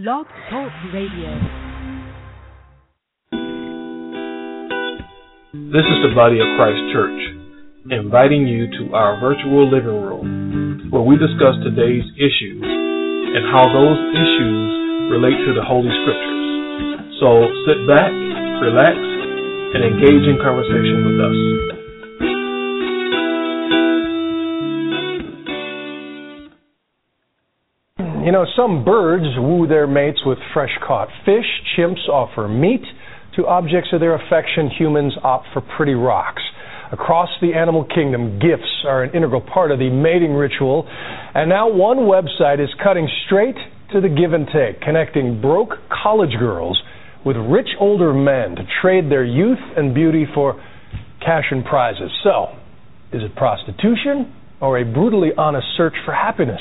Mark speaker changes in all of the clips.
Speaker 1: Blog Talk Radio.
Speaker 2: This is the Body of Christ Church, inviting you to our virtual living room, where we discuss today's issues and how those issues relate to the Holy Scriptures. So sit back, relax, and engage in conversation with us.
Speaker 3: You know, some birds woo their mates with fresh-caught fish. Chimps offer meat. To objects of their affection, humans opt for pretty rocks. Across the animal kingdom, gifts are an integral part of the mating ritual. And now one website is cutting straight to the give and take, connecting broke college girls with rich older men to trade their youth and beauty for cash and prizes. So, is it prostitution or a brutally honest search for happiness?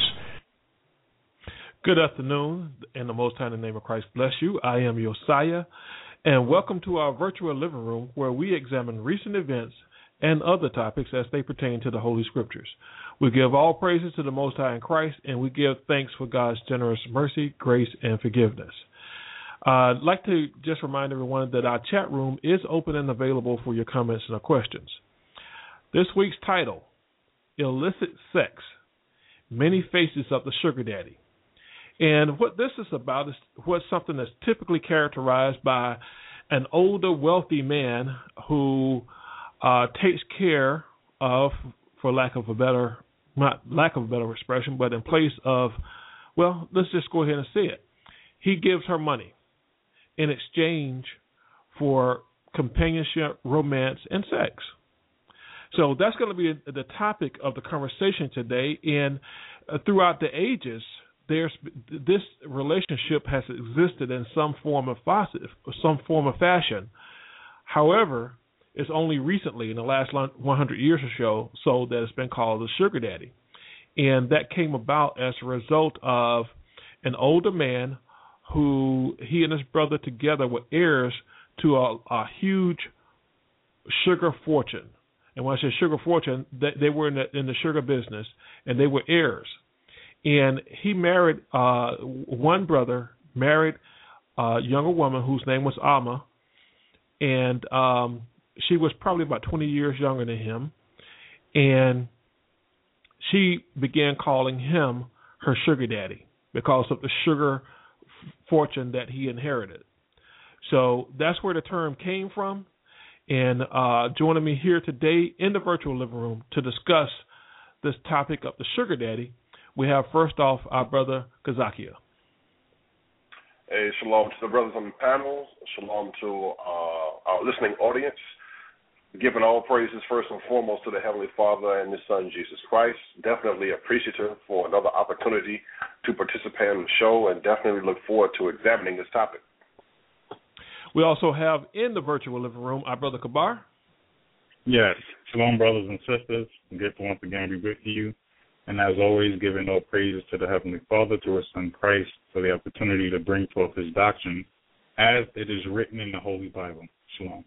Speaker 2: Good afternoon, in the Most High, in the name of Christ, bless you. I am Josiah, and welcome to our virtual living room where we examine recent events and other topics as they pertain to the Holy Scriptures. We give all praises to the Most High in Christ, and we give thanks for God's generous mercy, grace, and forgiveness. I'd like to just remind everyone that our chat room is open and available for your comments and questions. This week's title, Illicit Sex, Many Faces of the Sugar Daddy. And what this is about is what's something that's typically characterized by an older, wealthy man who takes care of, for lack of a better expression, but in place of, well, let's just go ahead and say it. He gives her money in exchange for companionship, romance, and sex. So that's going to be the topic of the conversation today. And throughout the ages, this relationship has existed in some form of fashion. However, it's only recently, in the last 100 years or so that it's been called a sugar daddy. And that came about as a result of an older man who he and his brother together were heirs to a huge sugar fortune. And when I say sugar fortune, they were in the sugar business, and they were heirs. And he married, one brother married a younger woman whose name was Alma, and she was probably about 20 years younger than him, and she began calling him her sugar daddy because of the sugar fortune that he inherited. So that's where the term came from, and joining me here today in the virtual living room to discuss this topic of the sugar daddy, we have first off our brother Kazakia.
Speaker 4: Hey, shalom to the brothers on the panel. Shalom to our listening audience. Giving all praises first and foremost to the Heavenly Father and His Son, Jesus Christ. Definitely appreciative for another opportunity to participate in the show, and definitely look forward to examining this topic.
Speaker 2: We also have in the virtual living room our brother Kabar.
Speaker 5: Yes. Shalom, brothers and sisters. Good to once again be with you. And as always, giving all praises to the Heavenly Father, to His Son Christ, for the opportunity to bring forth His doctrine, as it is written in the Holy Bible. Shalom.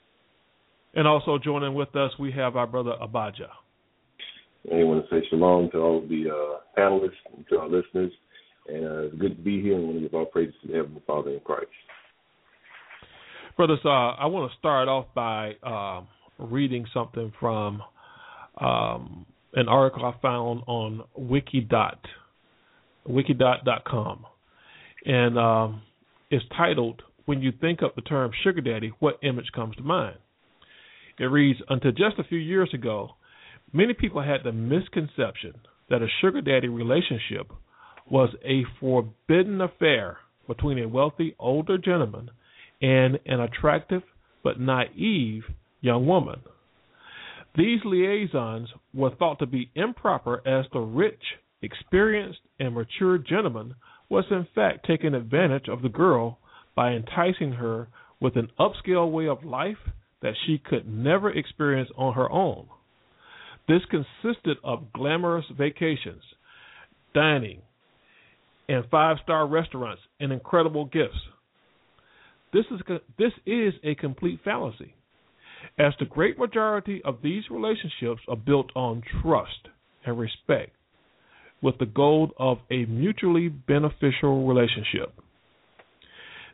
Speaker 2: And also joining with us, we have our brother Abijah.
Speaker 6: I want to say shalom to all of the panelists and to our listeners. And it's good to be here, and I want to give all praises to the Heavenly Father in Christ.
Speaker 2: Brothers, I want to start off by reading something from an article I found on wikidot.com. And it's titled, When You Think of the Term Sugar Daddy, What Image Comes to Mind? It reads, until just a few years ago, many people had the misconception that a sugar daddy relationship was a forbidden affair between a wealthy older gentleman and an attractive but naive young woman. These liaisons were thought to be improper as the rich, experienced, and mature gentleman was in fact taking advantage of the girl by enticing her with an upscale way of life that she could never experience on her own. This consisted of glamorous vacations, dining, and five-star restaurants and incredible gifts. This is a complete fallacy, as the great majority of these relationships are built on trust and respect with the goal of a mutually beneficial relationship.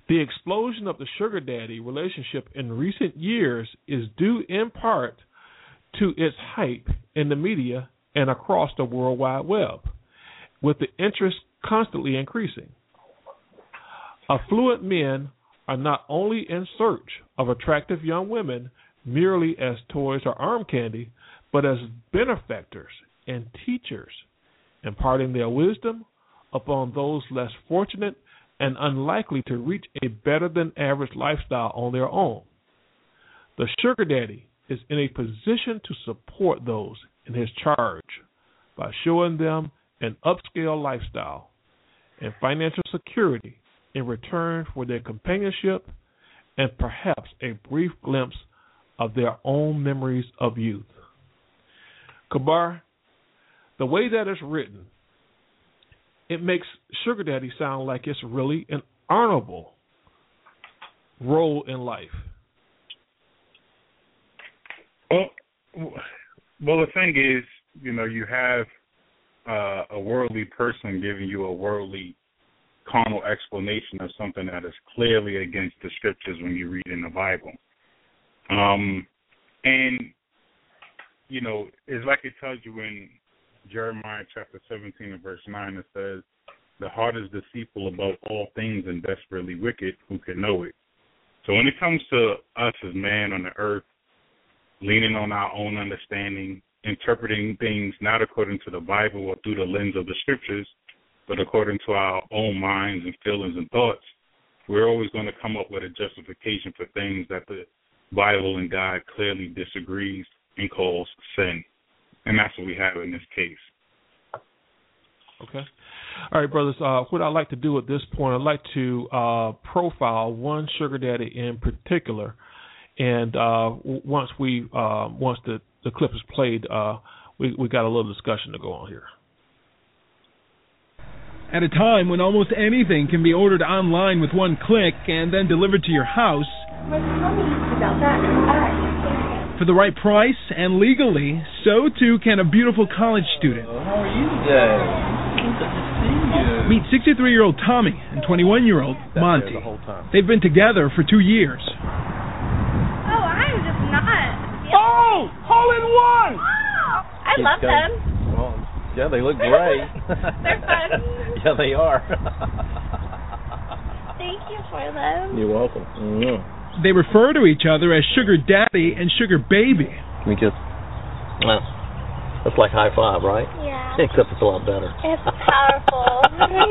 Speaker 2: The explosion of the sugar daddy relationship in recent years is due in part to its hype in the media and across the World Wide Web, with the interest constantly increasing. Affluent men are not only in search of attractive young women merely as toys or arm candy, but as benefactors and teachers, imparting their wisdom upon those less fortunate and unlikely to reach a better-than-average lifestyle on their own. The sugar daddy is in a position to support those in his charge by showing them an upscale lifestyle and financial security in return for their companionship and perhaps a brief glimpse of their own memories of youth. Kabar, the way that it's written, it makes sugar daddy sound like it's really an honorable role in life.
Speaker 5: Well, the thing is, you have a worldly person giving you a worldly, carnal explanation of something that is clearly against the scriptures when you read in the Bible. It's like it tells you in Jeremiah chapter 17 and verse 9, it says, the heart is deceitful above all things and desperately wicked, who can know it? So when it comes to us as man on the earth, leaning on our own understanding, interpreting things not according to the Bible or through the lens of the scriptures, but according to our own minds and feelings and thoughts, we're always going to come up with a justification for things that the Bible and God clearly disagrees and calls sin. And that's what we have in this case.
Speaker 2: Okay. All right, brothers, what I'd like to do at this point, I'd like to profile one sugar daddy in particular. And once the clip is played, we got a little discussion to go on here.
Speaker 1: At a time when almost anything can be ordered online with one click and then delivered to your house, for the right price and legally, so too can a beautiful college student.
Speaker 7: How are you today? Good to see you.
Speaker 1: Meet 63-year-old Tommy and 21-year-old Monty. They've been together for 2 years.
Speaker 8: Oh, I'm just not.
Speaker 7: Oh, hole in one!
Speaker 8: Wow. I love them.
Speaker 7: Well, yeah, they look great.
Speaker 8: They're fun.
Speaker 7: Yeah, they are.
Speaker 8: Thank you for them.
Speaker 7: You're welcome. Mm-hmm.
Speaker 1: They refer to each other as Sugar Daddy and Sugar Baby.
Speaker 7: We just, well, that's like high five, right?
Speaker 8: Yeah.
Speaker 7: Except it's a lot better.
Speaker 8: It's powerful.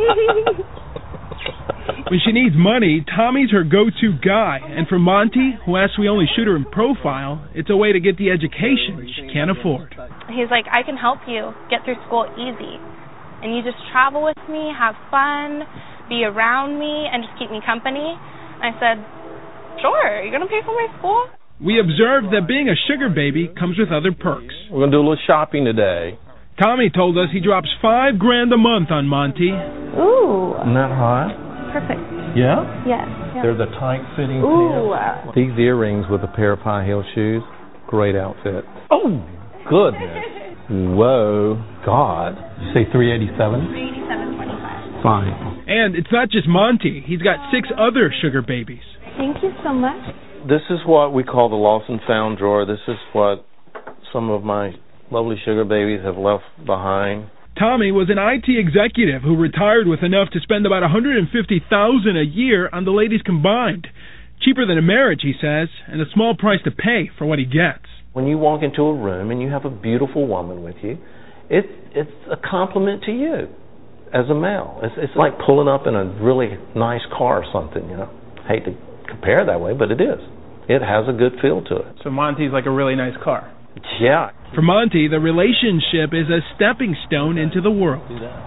Speaker 1: When she needs money, Tommy's her go-to guy. And for Monty, who asks we only shoot her in profile, it's a way to get the education she can't afford.
Speaker 8: He's like, I can help you get through school easy. And you just travel with me, have fun, be around me, and just keep me company. And I said, sure, you're going to pay for my school?
Speaker 1: We observed that being a sugar baby comes with other perks.
Speaker 7: We're going to do a little shopping today.
Speaker 1: Tommy told us he drops $5,000 a month on Monty.
Speaker 8: Ooh.
Speaker 7: Isn't that hot?
Speaker 8: Perfect.
Speaker 7: Yeah?
Speaker 8: Yes.
Speaker 7: They're the tight-fitting
Speaker 8: Ooh.
Speaker 7: pants. These earrings with a pair of high heel shoes, great outfit. Oh, goodness. Whoa, God. You say 387?
Speaker 8: 387.25.
Speaker 7: Fine.
Speaker 1: And it's not just Monty. He's got 6 other sugar babies.
Speaker 8: Thank you so much.
Speaker 7: This is what we call the lost and found drawer. This is what some of my lovely sugar babies have left behind.
Speaker 1: Tommy was an IT executive who retired with enough to spend about $150,000 a year on the ladies combined. Cheaper than a marriage, he says, and a small price to pay for what he gets.
Speaker 7: When you walk into a room and you have a beautiful woman with you, it's a compliment to you as a male. It's like pulling up in a really nice car or something, you know. Hate to compare it that way, but it is. It has a good feel to it.
Speaker 9: So Monty's like a really nice car.
Speaker 7: Yeah.
Speaker 1: For Monty, the relationship is a stepping stone into the world.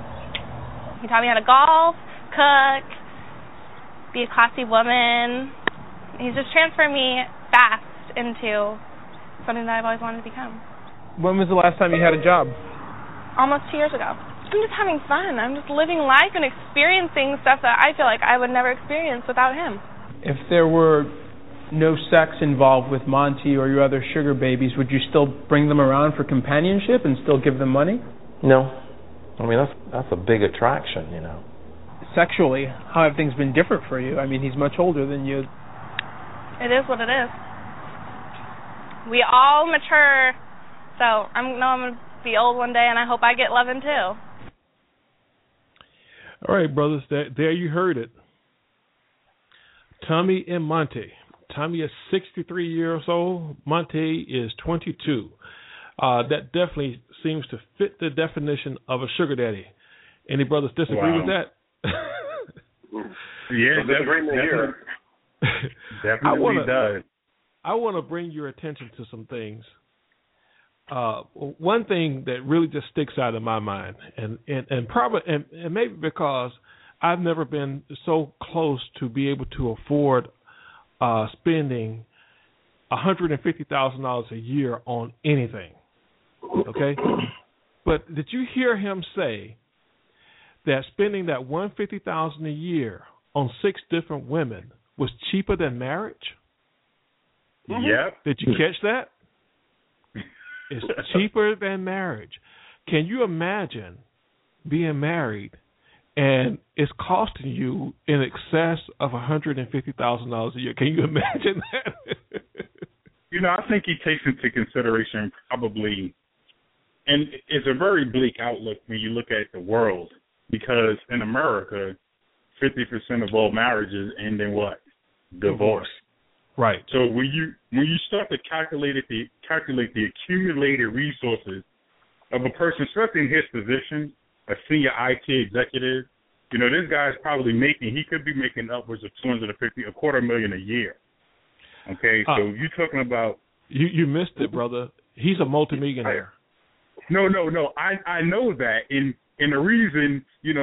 Speaker 8: He taught me how to golf, cook, be a classy woman. He's just transferred me fast into something that I've always wanted to become.
Speaker 9: When was the last time you had a job?
Speaker 8: Almost 2 years ago. I'm just having fun. I'm just living life and experiencing stuff that I feel like I would never experience without him.
Speaker 9: If there were no sex involved with Monty or your other sugar babies, would you still bring them around for companionship and still give them money?
Speaker 7: No. I mean, that's a big attraction, you know.
Speaker 9: sexually, how have things been different for you? I mean, he's much older than you.
Speaker 8: It is what it is. We all mature, so I'm going to be old one day, and I hope I get loving too.
Speaker 2: All right, brothers, there you heard it. Tommy and Monte. Tommy is 63 years old. Monte is 22. That definitely seems to fit the definition of a sugar daddy. Any brothers disagree with that?
Speaker 5: Yeah, definitely does.
Speaker 2: I want to bring your attention to some things. One thing that really just sticks out in my mind, and probably and maybe because I've never been so close to be able to afford spending $150,000 a year on anything. Okay, but did you hear him say that spending that $150,000 a year on 6 different women was cheaper than marriage?
Speaker 5: Yep.
Speaker 2: Did you catch that? It's cheaper than marriage. Can you imagine being married and it's costing you in excess of $150,000 a year? Can you imagine that?
Speaker 5: I think he takes into consideration probably, and it's a very bleak outlook when you look at the world, because in America, 50% of all marriages end in what? Divorce.
Speaker 2: Right.
Speaker 5: So when you start to calculate the accumulated resources of a person, especially in his position, a senior IT executive, this guy's probably he could be making upwards of $250,000 a year. Okay, so you're talking about.
Speaker 2: You missed it, brother. He's a multimillionaire.
Speaker 5: No. I know that, and the reason,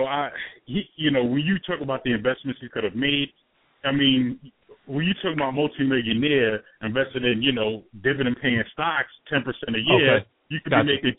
Speaker 5: when you talk about the investments he could have made, I mean, when you talk about multimillionaire invested in, dividend-paying stocks 10% a year, okay, you could be making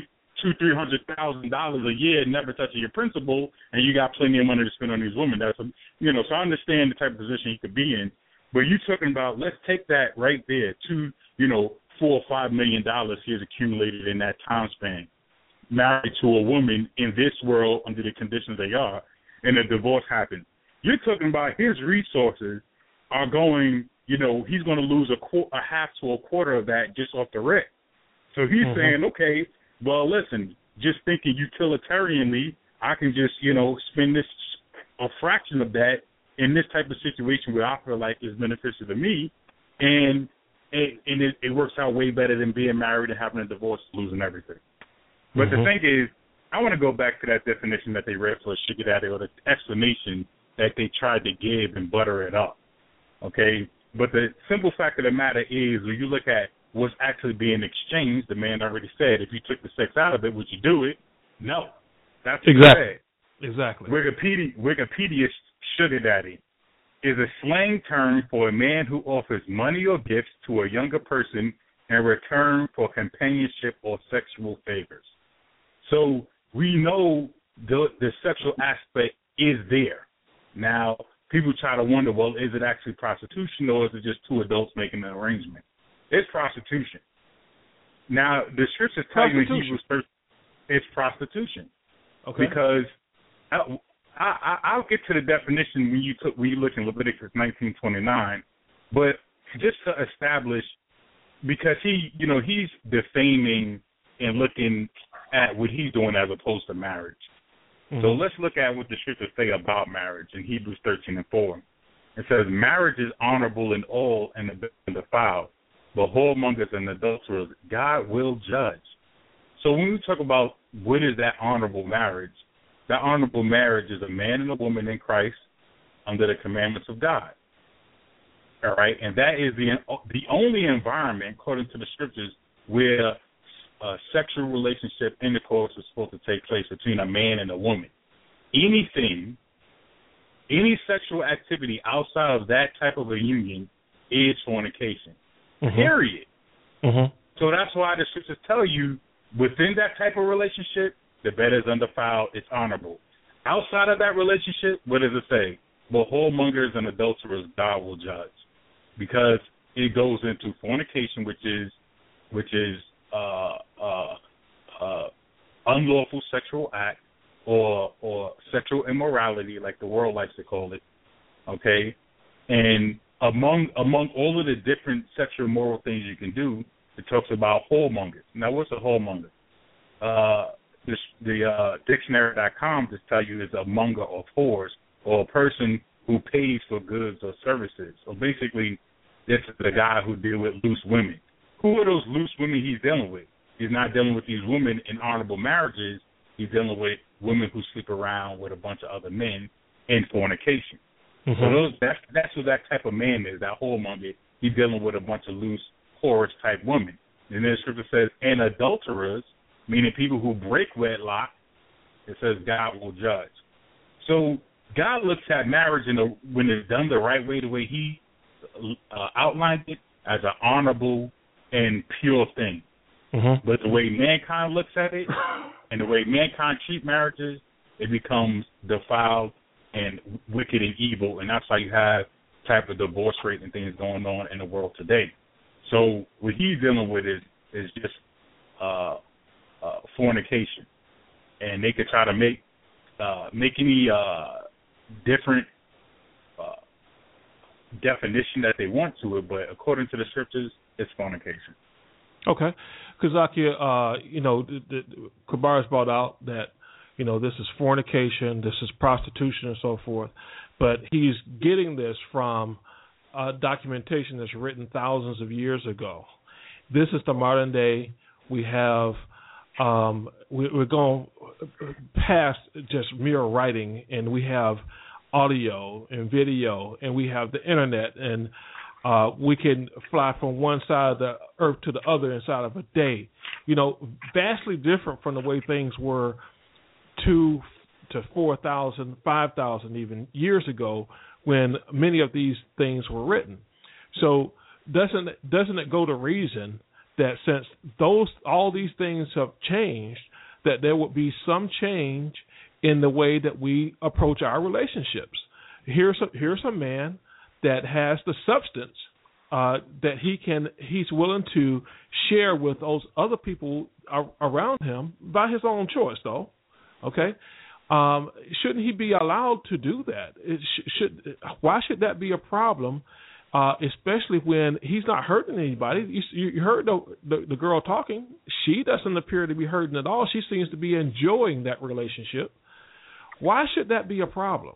Speaker 5: $300,000 a year, never touching your principal, and you got plenty of money to spend on these women. So I understand the type of position he could be in. But you're talking about, let's take that right there, $4 or $5 million he has accumulated in that time span, married to a woman in this world under the conditions they are, and a divorce happens. You're talking about his resources are going, he's going to lose a half to a quarter of that just off the rip. So he's saying, okay, well, listen, just thinking utilitarianly, I can just, spend a fraction of that in this type of situation where I feel like is beneficial to me, and it works out way better than being married and having a divorce, losing everything. But the thing is, I want to go back to that definition that they read for a sugar daddy, or the explanation that they tried to give and butter it up. Okay? But the simple fact of the matter is, when you look at what's actually being exchanged, the man already said, if you took the sex out of it, would you do it? No. That's
Speaker 2: Exactly.
Speaker 5: Wikipedia's sugar daddy is a slang term for a man who offers money or gifts to a younger person in return for companionship or sexual favors. So we know the sexual aspect is there. Now, people try to wonder, well, is it actually prostitution, or is it just two adults making an arrangement? It's prostitution. Now, the scriptures tell you in Hebrews 13, it's prostitution.
Speaker 2: Okay.
Speaker 5: Because I'll get to the definition when you look in Leviticus 19:29, but just to establish, because he's defaming and looking at what he's doing as opposed to marriage. So let's look at what the scriptures say about marriage in Hebrews 13:4. It says, marriage is honorable in all and defiled, but whoremongers and adulterers God will judge. So when we talk about what is that honorable marriage, that honorable marriage is a man and a woman in Christ under the commandments of God. All right? And that is the only environment, according to the scriptures, where a sexual relationship, intercourse, is supposed to take place between a man and a woman. Any sexual activity outside of that type of a union is fornication. Period. So that's why the scriptures tell you, within that type of relationship, the bed is undefiled, it's honorable. Outside of that relationship, what does it say? Well, whoremongers and adulterers God will judge, because it goes into fornication, which is unlawful sexual act, or sexual immorality, like the world likes to call it, okay? And among all of the different sexual immoral things you can do, it talks about whoremongers. Now, what's a whoremonger? The dictionary.com just tell you is a monger of whores, or a person who pays for goods or services. So basically, this is the guy who deals with loose women. Who are those loose women he's dealing with? He's not dealing with these women in honorable marriages. He's dealing with women who sleep around with a bunch of other men in fornication. So that's what that type of man is, that whoremonger. He's dealing with a bunch of loose, whorish type women. And then the scripture says, and adulterers, meaning people who break wedlock, it says God will judge. So God looks at marriage when it's done the right way, the way he outlined it, as an honorable and pure thing. But the way mankind looks at it and the way mankind treat marriages, it becomes defiled and wicked and evil, and that's why you have type of divorce rate and things going on in the world today. So what he's dealing with is just fornication, and they could try to make any different definition that they want to it, but according to the scriptures, it's fornication.
Speaker 2: Okay, because Zakia, Kabar's brought out that this is fornication, this is prostitution, and so forth, but he's getting this from documentation that's written thousands of years ago. This is the modern day. We have we're going past just mere writing, and we have audio and video, and we have the internet, and we can fly from one side of the earth to the other inside of a day. Vastly different from the way things were 2 to 4,000, 5,000 even years ago when many of these things were written. So doesn't it go to reason that since all these things have changed, that there would be some change in the way that we approach our relationships? Here's a man that has the substance that he's willing to share with those other people around him by his own choice, though. Okay, shouldn't he be allowed to do that? Why should that be a problem? Especially when he's not hurting anybody. You heard the girl talking. She doesn't appear to be hurting at all. She seems to be enjoying that relationship. Why should that be a problem?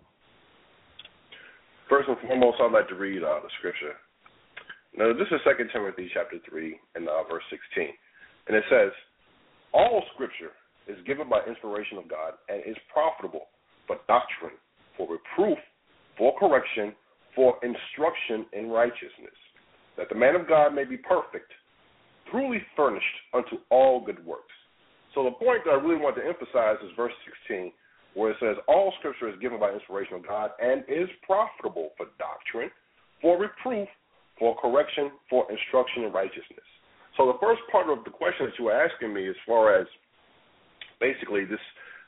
Speaker 4: First and foremost, I'd like to read the scripture. Now, this is 2 Timothy chapter 3 and verse 16. And it says, all scripture is given by inspiration of God and is profitable for doctrine, for reproof, for correction, for instruction in righteousness, that the man of God may be perfect, truly furnished unto all good works. So the point that I really want to emphasize is verse 16, where it says, all scripture is given by inspiration of God and is profitable for doctrine, for reproof, for correction, for instruction in righteousness. So the first part of the question that you were asking me, as far as basically this,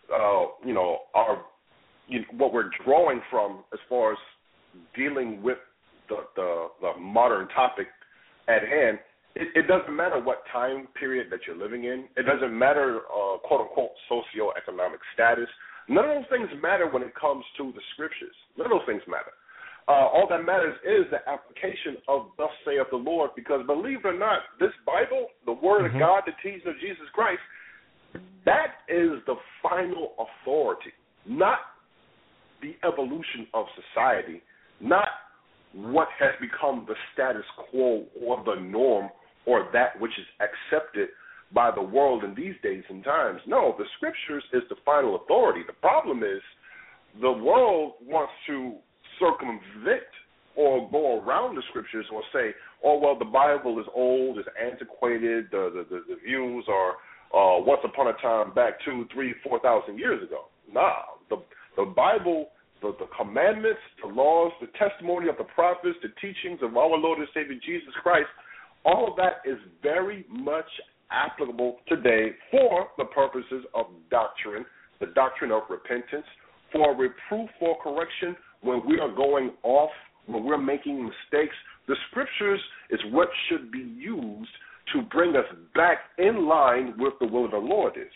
Speaker 4: what we're drawing from as far as dealing with the modern topic at hand, it doesn't matter what time period that you're living in. It doesn't matter, quote-unquote, socioeconomic status. None of those things matter when it comes to the scriptures. None of those things matter. All that matters is the application of thus saith the Lord, because believe it or not, this Bible, the Word of God, the teaching of Jesus Christ, that is the final authority, not the evolution of society, not what has become the status quo or the norm or that which is accepted by the world in these days and times. No, the scriptures is the final authority. The problem is the world wants to circumvent or go around the scriptures or say, oh, well, the Bible is old, it's antiquated, the views are once upon a time back 2,000, 3,000, 4,000 years ago. Nah, the Bible, the commandments, the laws, the testimony of the prophets, the teachings of our Lord and Savior Jesus Christ, all of that is very much applicable today for the purposes of doctrine, the doctrine of repentance, for reproof, for correction, when we are going off, when we're making mistakes. The scriptures is what should be used to bring us back in line with the will of the Lord is.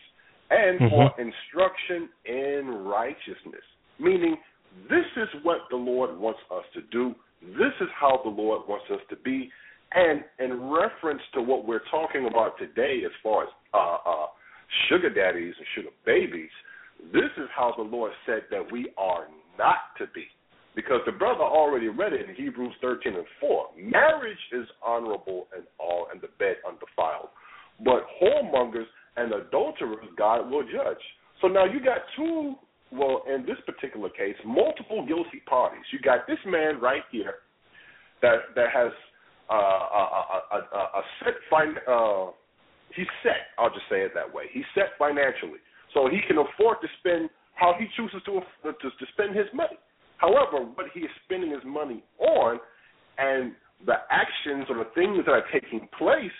Speaker 4: and for instruction in righteousness. Meaning, this is what the Lord wants us to do. This is how the Lord wants us to be. And in reference to what we're talking about today as far as sugar daddies and sugar babies, this is how the Lord said that we are not to be. Because the brother already read it in Hebrews 13:4. Marriage is honorable and all, and the bed undefiled. But whoremongers and adulterers God will judge. So now you got two, well, in this particular case, multiple guilty parties. You got this man right here that has a set he's set. I'll just say it that way. He's set financially, so he can afford to spend how he chooses to spend his money. However, what he is spending his money on, and the actions or the things that are taking place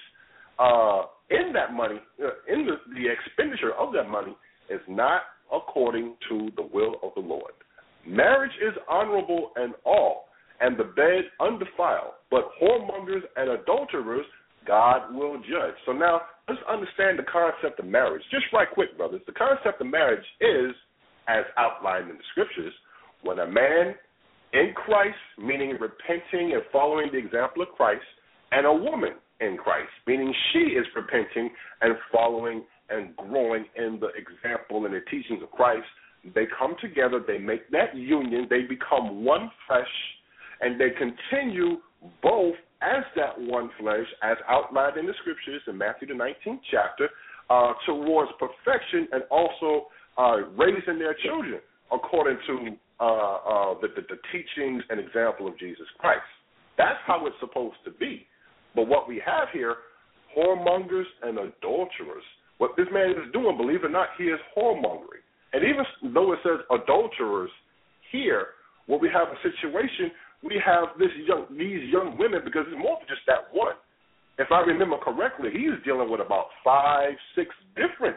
Speaker 4: in that money, in the expenditure of that money, is not according to the will of the Lord. Marriage is honorable and all, and the bed undefiled, but whoremongers and adulterers God will judge. So now let's understand the concept of marriage. Just right quick, brothers. The concept of marriage is, as outlined in the scriptures, when a man in Christ, meaning repenting and following the example of Christ, and a woman in Christ, meaning she is repenting and following and growing in the example and the teachings of Christ, they come together, they make that union, they become one flesh, and they continue both as that one flesh, as outlined in the scriptures in Matthew the 19th chapter, towards perfection, and also raising their children according to the teachings and example of Jesus Christ. That's how it's supposed to be. But what we have here, whoremongers and adulterers. What this man is doing, believe it or not, he is whoremongering. And even though it says adulterers here, where we have a situation, we have these young women, because it's more than just that one. If I remember correctly, he's dealing with about 5, 6 different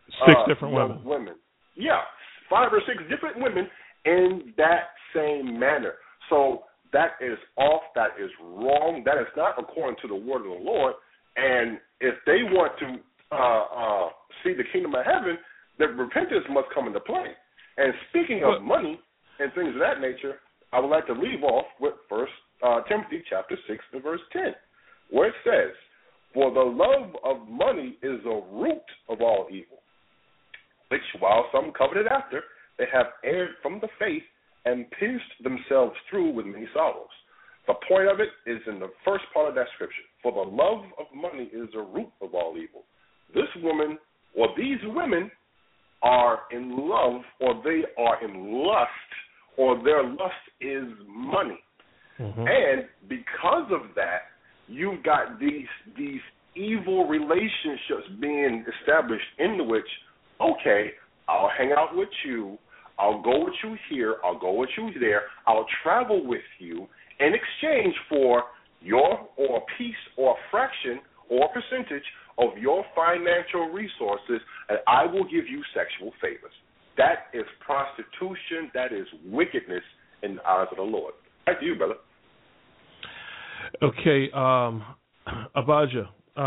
Speaker 4: women. Yeah, 5 or 6 different women in that same manner. So that is off, that is wrong, that is not according to the word of the Lord. And if they want to see the kingdom of heaven, the repentance must come into play. And speaking of money and things of that nature, I would like to leave off with 1 Timothy chapter 6 and verse 10, where it says, "For the love of money is a root of all evil, which while some coveted after, they have erred from the faith and pierced themselves through with many sorrows." The point of it is in the first part of that scripture. For the love of money is a root of all evil. This woman, or these women, are in love, or they are in lust, or their lust is money. And because of that, you've got these evil relationships being established in which, okay, I'll hang out with you, I'll go with you here, I'll go with you there, I'll travel with you in exchange for your or a piece or a fraction or a percentage of your financial resources, and I will give you sexual favors. That is prostitution. That is wickedness in the eyes of the Lord. Back to you, brother.
Speaker 2: Okay, Abijah,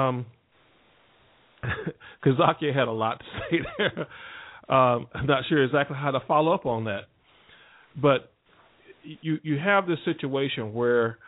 Speaker 2: Kazakia had a lot to say there. I'm not sure exactly how to follow up on that. But you have this situation where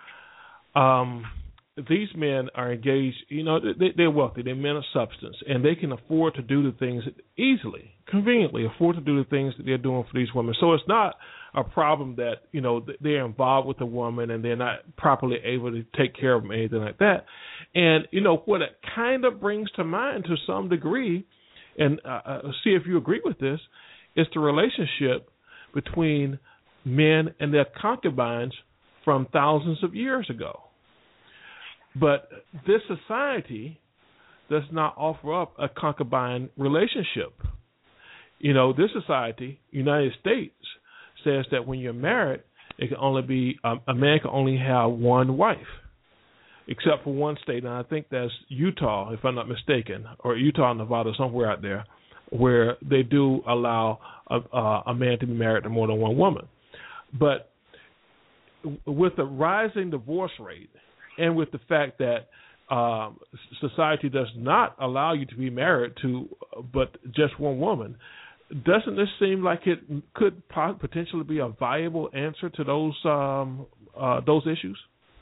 Speaker 2: these men are engaged, they're wealthy, they're men of substance, and they can afford to do the things easily, conveniently afford to do the things that they're doing for these women. So it's not a problem that, they're involved with a woman and they're not properly able to take care of them, anything like that. And, what it kind of brings to mind to some degree, and see if you agree with this, is the relationship between men and their concubines from thousands of years ago. But this society does not offer up a concubine relationship. This society, United States, says that when you're married, it can only be a man can only have one wife, except for one state, and I think that's Utah, if I'm not mistaken, or Utah, Nevada, somewhere out there, where they do allow a man to be married to more than one woman. But with the rising divorce rate, and with the fact that society does not allow you to be married to but just one woman. Doesn't this seem like it could potentially be a viable answer to those issues?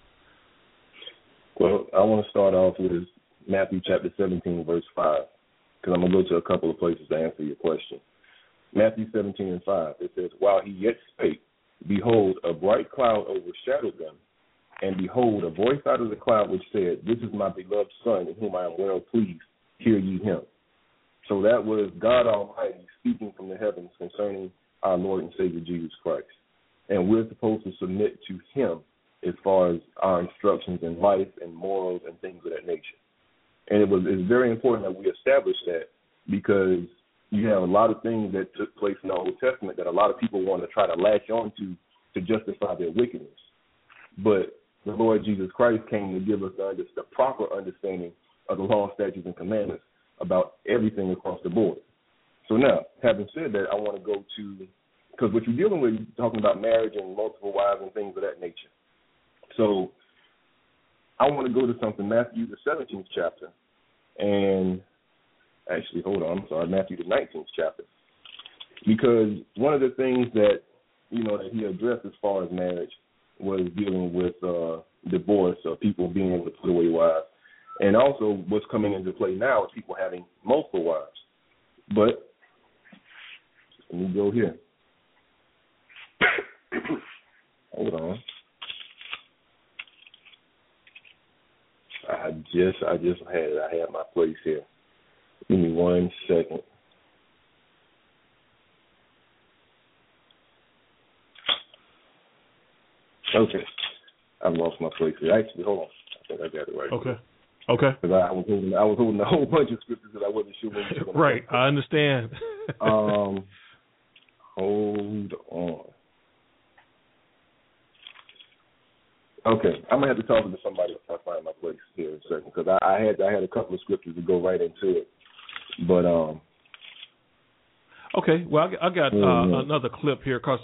Speaker 6: Well, I want to start off with Matthew chapter 17, verse 5, because I'm going to go to a couple of places to answer your question. Matthew 17 and 5, it says, "While he yet spake, behold, a bright cloud overshadowed them, and behold, a voice out of the cloud which said, This is my beloved Son, in whom I am well pleased. Hear ye him." So that was God Almighty speaking from the heavens concerning our Lord and Savior Jesus Christ. And we're supposed to submit to him as far as our instructions in life and morals and things of that nature. And it's very important that we establish that, because you have a lot of things that took place in the Old Testament that a lot of people want to try to latch on to justify their wickedness. But the Lord Jesus Christ came to give us the proper understanding of the law, statutes, and commandments about everything across the board. So now, having said that, I want to go to, because what you're dealing with, you're talking about marriage and multiple wives and things of that nature. So I want to go to something, Matthew the 17th chapter, and actually, hold on, I'm sorry, Matthew the 19th chapter, because one of the things that, that he addressed as far as marriage was dealing with divorce, or people being able to put away wives. And also what's coming into play now is people having multiple wives. But let me go here. Hold on. I just had it. I had my place here. Give me 1 second. Okay. I've lost my place here. Actually, hold on. I think I got it right.
Speaker 2: Okay. Okay.
Speaker 6: Because I was holding a whole bunch of scriptures that I wasn't sure when you were going
Speaker 2: Right. I understand.
Speaker 6: Hold on. Okay. I'm gonna have to talk to somebody if I find my place here in a second, because I had a couple of scriptures to go right into it. But
Speaker 2: okay. Well, I got another clip here, because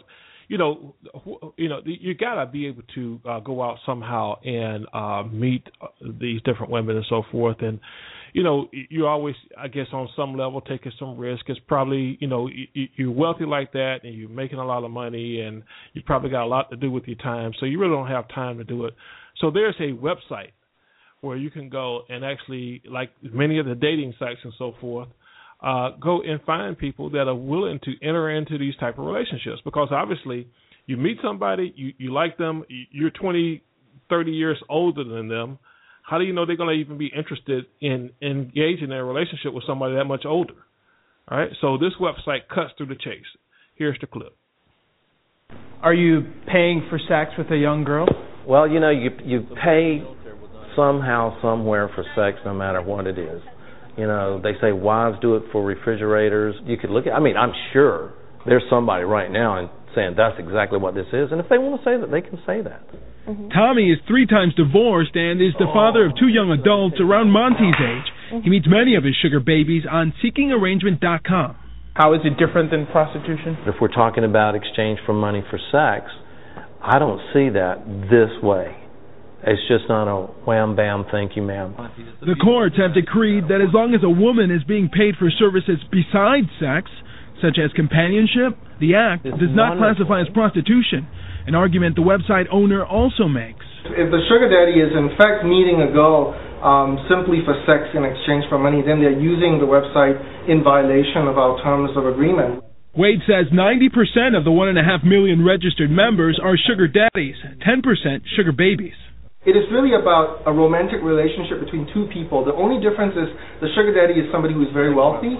Speaker 2: you gotta be able to go out somehow and meet these different women and so forth, and you always, I guess, on some level taking some risk. It's probably you're wealthy like that, and you're making a lot of money, and you probably got a lot to do with your time, so you really don't have time to do it. So there's a website where you can go and actually, like many of the dating sites and so forth, go and find people that are willing to enter into these type of relationships, because obviously you meet somebody, you like them, you're 20, 30 years older than them. How do you know they're going to even be interested in engaging in a relationship with somebody that much older? All right, so this website cuts through the chase. Here's the clip.
Speaker 9: Are you paying for sex with a young girl?
Speaker 7: Well, you pay somehow, somewhere for sex, no matter what it is. They say wives do it for refrigerators. You could look at, I'm sure there's somebody right now and saying that's exactly what this is. And if they want to say that, they can say that.
Speaker 1: Mm-hmm. Tommy is 3 times divorced and is the father of 2 young adults around Monty's age. He meets many of his sugar babies on SeekingArrangement.com.
Speaker 9: How is it different than prostitution?
Speaker 7: If we're talking about exchange for money for sex, I don't see that this way. It's just not a wham, bam, thank you, ma'am.
Speaker 1: The courts have decreed that as long as a woman is being paid for services besides sex, such as companionship, the act does not classify as prostitution, an argument the website owner also makes.
Speaker 10: If the sugar daddy is in fact meeting a girl simply for sex in exchange for money, then they're using the website in violation of our terms of agreement.
Speaker 1: Wade says 90% of the 1.5 million registered members are sugar daddies, 10% sugar babies.
Speaker 10: It is really about a romantic relationship between 2 people. The only difference is the sugar daddy is somebody who is very wealthy.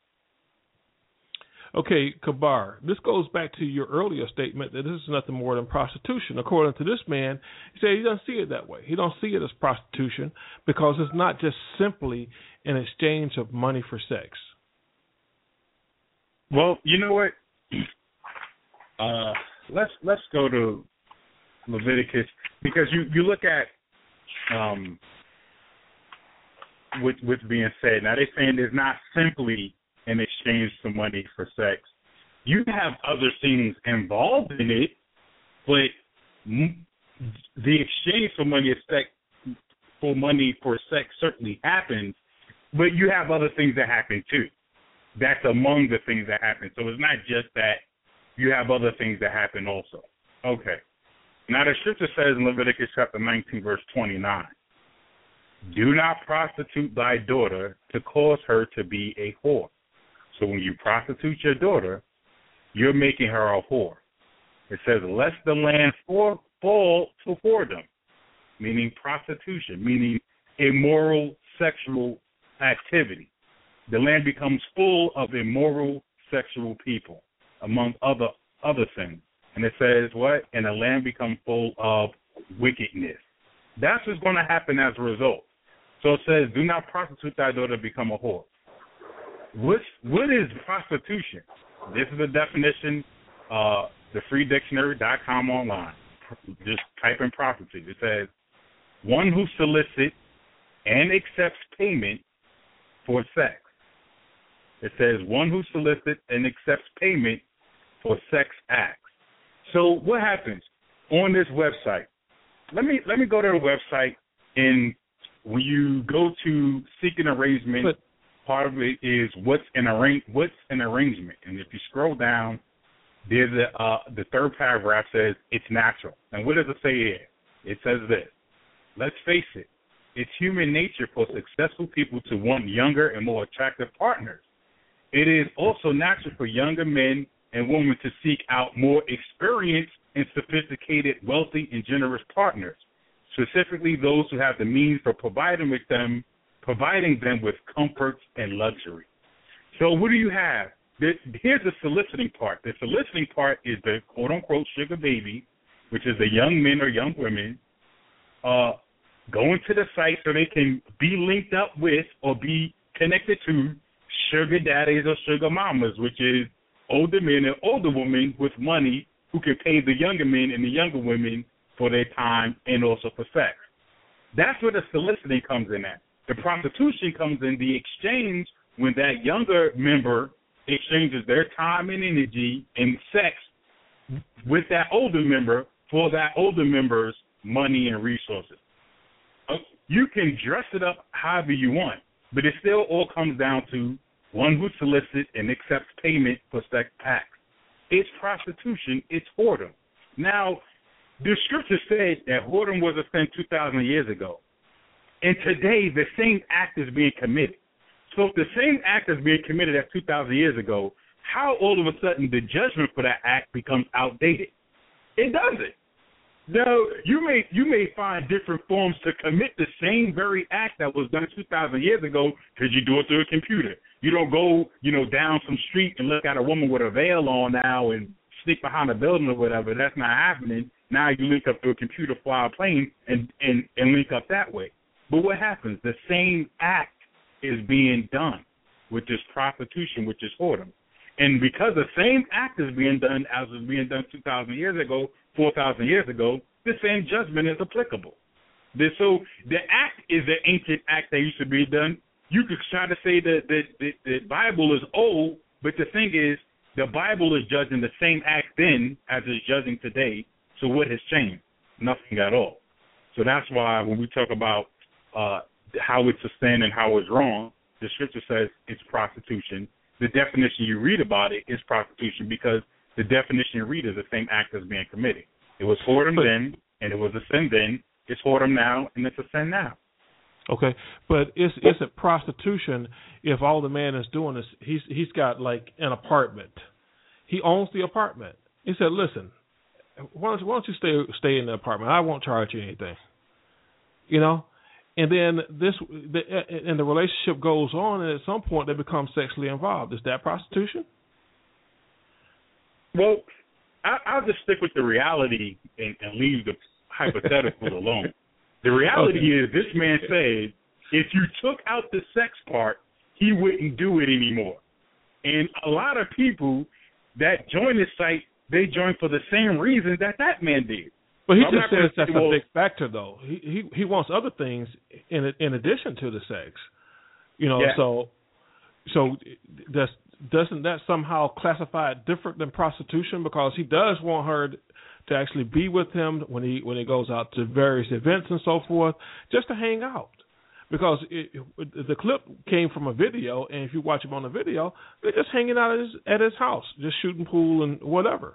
Speaker 2: Okay, Kabar, this goes back to your earlier statement that this is nothing more than prostitution. According to this man, he said he doesn't see it that way. He don't see it as prostitution because it's not just simply an exchange of money for sex.
Speaker 5: Well, you know what? Let's go to Leviticus, because you look at what's being said. Now they're saying it's not simply in exchange for money for sex. You have other things involved in it, but the exchange for money for money for sex certainly happens, but you have other things that happen too. That's among the things that happen. So it's not just that. You have other things that happen also. Okay. Now the scripture says in Leviticus chapter 19, verse 29, do not prostitute thy daughter to cause her to be a whore. So when you prostitute your daughter, you're making her a whore. It says, lest the land fall to whoredom, meaning prostitution, meaning immoral sexual activity. The land becomes full of immoral sexual people, among other things. And it says what? And the land becomes full of wickedness. That's what's going to happen as a result. So it says, do not prostitute thy daughter to become a whore. What is prostitution? This is a definition, the freedictionary.com online. Just type in prostitute. It says, one who solicits and accepts payment for sex. It says, one who solicits and accepts payment for sex acts. So what happens on this website? Let me go to the website, and when you go to seek an arrangement, part of it is what's an arrangement. And if you scroll down, there's the third paragraph says it's natural. And what does it say here? It says this: let's face it, it's human nature for successful people to want younger and more attractive partners. It is also natural for younger men and women to seek out more experienced and sophisticated, wealthy, and generous partners, specifically those who have the means for providing them with comforts and luxury. So what do you have? Here's the soliciting part. The soliciting part is the quote-unquote sugar baby, which is the young men or young women going to the site so they can be linked up with or be connected to sugar daddies or sugar mamas, which is older men and older women with money who can pay the younger men and the younger women for their time and also for sex. That's where the soliciting comes in at. The prostitution comes in the exchange when that younger member exchanges their time and energy and sex with that older member for that older member's money and resources. You can dress it up however you want, but it still all comes down to one who solicits and accepts payment for sex acts. It's prostitution. It's whoredom. Now, the scripture said that whoredom was a sin 2,000 years ago. And today, the same act is being committed. So if the same act is being committed as 2,000 years ago, how all of a sudden the judgment for that act becomes outdated? It doesn't. Now, you may find different forms to commit the same very act that was done 2,000 years ago because you do it through a computer. You don't go, down some street and look at a woman with a veil on now and sneak behind a building or whatever. That's not happening. Now you link up through a computer, fly a plane, and link up that way. But what happens? The same act is being done, which is prostitution, which is whoredom. And because the same act is being done as was being done 2,000 years ago, 4,000 years ago, the same judgment is applicable. So the act is the ancient act that used to be done. You could try to say that the Bible is old, but the thing is, the Bible is judging the same act then as it's judging today. So what has changed? Nothing at all. So that's why when we talk about how it's a sin and how it's wrong, the scripture says it's prostitution. The definition you read about it is prostitution because the definition you read is the same act that's being committed. It was whoredom then, and it was a sin then. It's whoredom now, and it's a sin now.
Speaker 2: Okay, but it's a prostitution if all the man is doing is he's got like an apartment. He owns the apartment. He said, "Listen, why don't you stay in the apartment? I won't charge you anything." And then the relationship goes on, and at some point they become sexually involved. Is that prostitution?
Speaker 5: Well, I'll just stick with the reality and leave the hypothetical alone. The reality is this man said if you took out the sex part, he wouldn't do it anymore. And a lot of people that join this site, they join for the same reason that man did.
Speaker 2: But he just says that's a big factor, though. He wants other things in addition to the sex. So doesn't that somehow classify it different than prostitution? Because he does want her to actually be with him when he goes out to various events and so forth, just to hang out. Because the clip came from a video, and if you watch him on the video, they're just hanging out at his house, just shooting pool and whatever.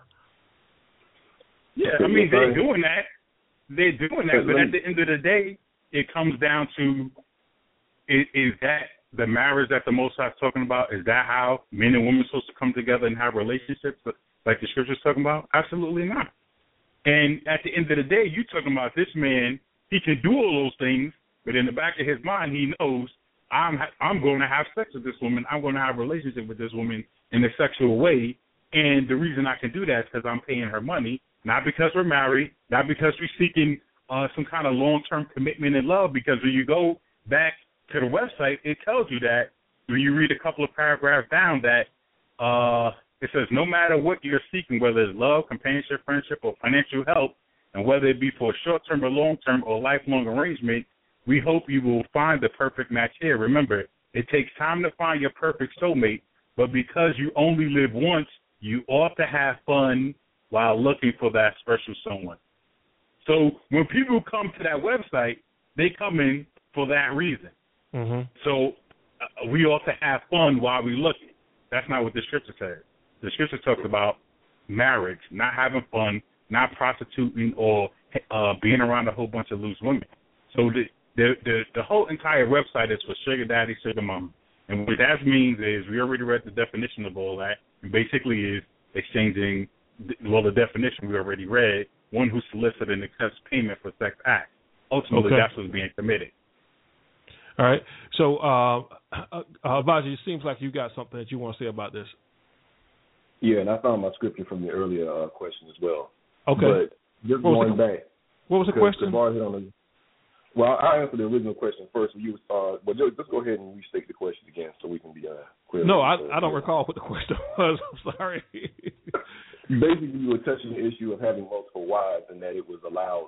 Speaker 5: Yeah, I mean, they're doing that. They're doing that, but at the end of the day, it comes down to, is that the marriage that the Most High is talking about? Is that how men and women are supposed to come together and have relationships like the Scripture's talking about? Absolutely not. And at the end of the day, you're talking about this man, he can do all those things, but in the back of his mind, he knows, I'm going to have sex with this woman. I'm going to have a relationship with this woman in a sexual way. And the reason I can do that is because I'm paying her money, not because we're married, not because we're seeking some kind of long-term commitment and love. Because when you go back to the website, it tells you that when you read a couple of paragraphs down that it says no matter what you're seeking, whether it's love, companionship, friendship, or financial help, and whether it be for a short-term or long-term or lifelong arrangement, we hope you will find the perfect match here. Remember, it takes time to find your perfect soulmate, but because you only live once, you ought to have fun while looking for that special someone. So when people come to that website, they come in for that reason.
Speaker 2: Mm-hmm.
Speaker 5: So we ought to have fun while we're looking. That's not what the Scripture says. The Scripture talks about marriage, not having fun, not prostituting, or being around a whole bunch of loose women. So the whole entire website is for sugar daddy, sugar mama. And what that means is, we already read the definition of all that, and basically is exchanging, well, the definition we already read, one who solicits and accepts payment for sex acts. Ultimately, that's what's being committed.
Speaker 2: All right. So, Elijah, it seems like you got something that you want to say about this.
Speaker 6: Yeah, and I found my scripture from the earlier question as well.
Speaker 2: Okay.
Speaker 6: But just going back.
Speaker 2: What was the question?
Speaker 6: Well, I'll answer the original question first. But just go ahead and restate the question again so we can be clear.
Speaker 2: No, I don't recall what the question was. I'm sorry.
Speaker 6: Basically, you were touching the issue of having multiple wives and that it was allowed,